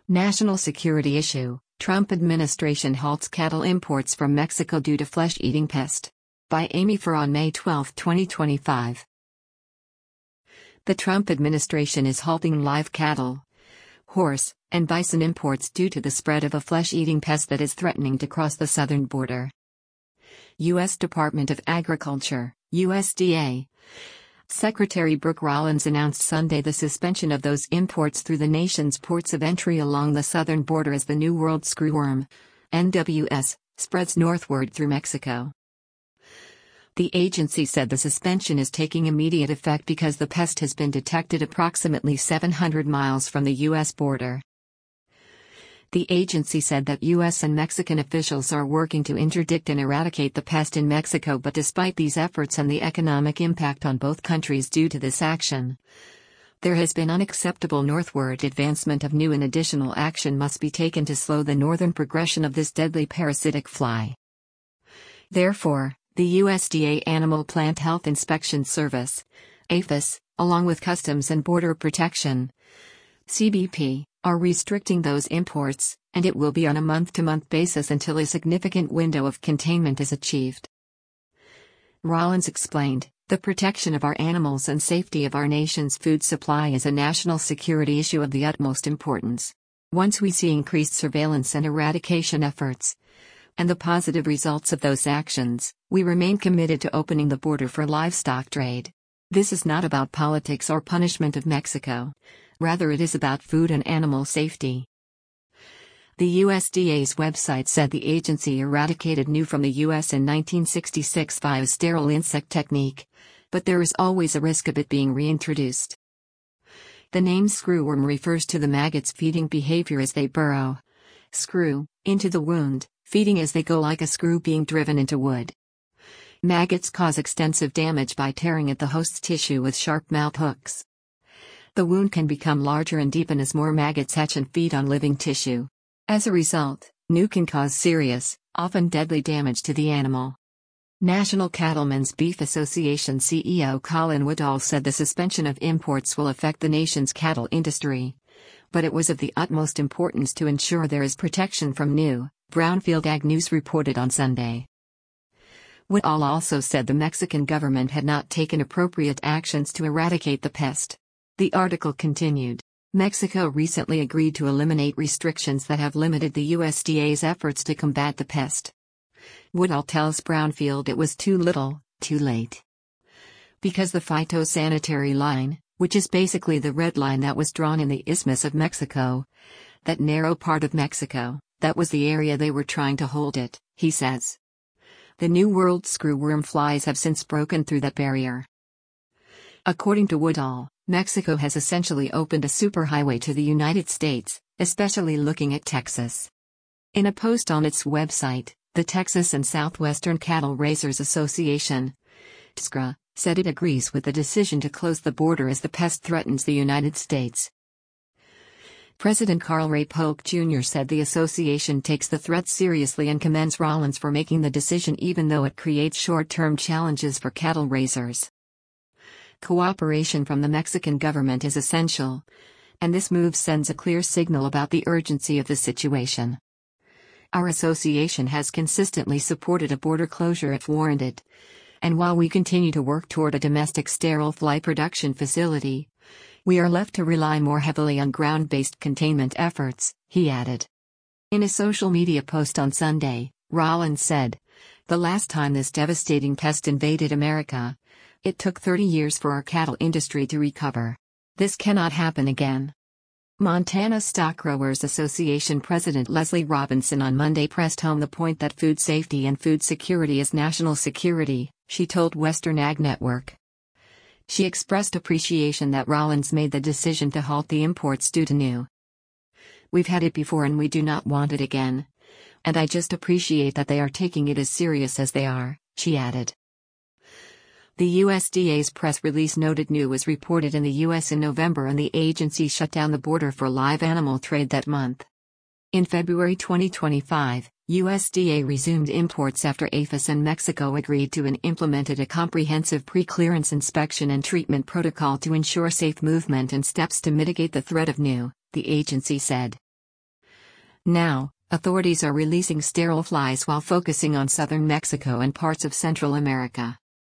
National security issue: Trump administration halts cattle imports from Mexico due to flesh-eating pest. By Amy Farr on May 12, 2025. The Trump administration is halting live cattle, horse, and bison imports due to the spread of a flesh-eating pest that is threatening to cross the southern border. U.S. Department of Agriculture, USDA, Secretary Brooke Rollins announced Sunday the suspension of those imports through the nation's ports of entry along the southern border as the New World Screwworm, NWS, spreads northward through Mexico. The agency said the suspension is taking immediate effect because the pest has been detected approximately 700 miles from the U.S. border. The agency said that U.S. and Mexican officials are working to interdict and eradicate the pest in Mexico, but despite these efforts and the economic impact on both countries due to this action, there has been unacceptable northward advancement of new and additional action must be taken to slow the northern progression of this deadly parasitic fly. Therefore, the USDA Animal Plant Health Inspection Service, APHIS, along with Customs and Border Protection, CBP, are restricting those imports, and it will be on a month-to-month basis until a significant window of containment is achieved. Rollins explained, "The protection of our animals and safety of our nation's food supply is a national security issue of the utmost importance. Once we see increased surveillance and eradication efforts, and the positive results of those actions, we remain committed to opening the border for livestock trade. This is not about politics or punishment of Mexico. Rather, it is about food and animal safety." The USDA's website said the agency eradicated new from the U.S. in 1966 via sterile insect technique, but there is always a risk of it being reintroduced. The name screwworm refers to the maggots' feeding behavior as they burrow, screw, into the wound, feeding as they go like a screw being driven into wood. Maggots cause extensive damage by tearing at the host's tissue with sharp mouth hooks. The wound can become larger and deepen as more maggots hatch and feed on living tissue. As a result, new can cause serious, often deadly damage to the animal. National Cattlemen's Beef Association CEO Colin Woodall said the suspension of imports will affect the nation's cattle industry, but it was of the utmost importance to ensure there is protection from new, Brownfield Ag News reported on Sunday. Woodall also said the Mexican government had not taken appropriate actions to eradicate the pest. The article continued, "Mexico recently agreed to eliminate restrictions that have limited the USDA's efforts to combat the pest." Woodall tells Brownfield it was too little, too late. Because the phytosanitary line, which is basically the red line that was drawn in the Isthmus of Mexico, that narrow part of Mexico, that was the area they were trying to hold it, he says. The New World screwworm flies have since broken through that barrier. According to Woodall, Mexico has essentially opened a superhighway to the United States, especially looking at Texas. In a post on its website, the Texas and Southwestern Cattle Raisers Association, TSCRA, said it agrees with the decision to close the border as the pest threatens the United States. President Carl Ray Polk Jr. said the association takes the threat seriously and commends Rollins for making the decision even though it creates short-term challenges for cattle raisers. Cooperation from the Mexican government is essential, and this move sends a clear signal about the urgency of the situation. Our association has consistently supported a border closure if warranted, and while we continue to work toward a domestic sterile fly production facility, we are left to rely more heavily on ground-based containment efforts, he added. In a social media post on Sunday, Rollins said, "The last time this devastating pest invaded America, it took 30 years for our cattle industry to recover. This cannot happen again." Montana Stock Growers Association President Leslie Robinson on Monday pressed home the point that food safety and food security is national security, she told Western Ag Network. She expressed appreciation that Rollins made the decision to halt the imports due to new. "We've had it before and we do not want it again. And I just appreciate that they are taking it as serious as they are," she added. The USDA's press release noted new was reported in the U.S. in November and the agency shut down the border for live animal trade that month. In February 2025, USDA resumed imports after APHIS and Mexico agreed to and implemented a comprehensive pre-clearance inspection and treatment protocol to ensure safe movement and steps to mitigate the threat of new, the agency said. Now, authorities are releasing sterile flies while focusing on southern Mexico and parts of Central America.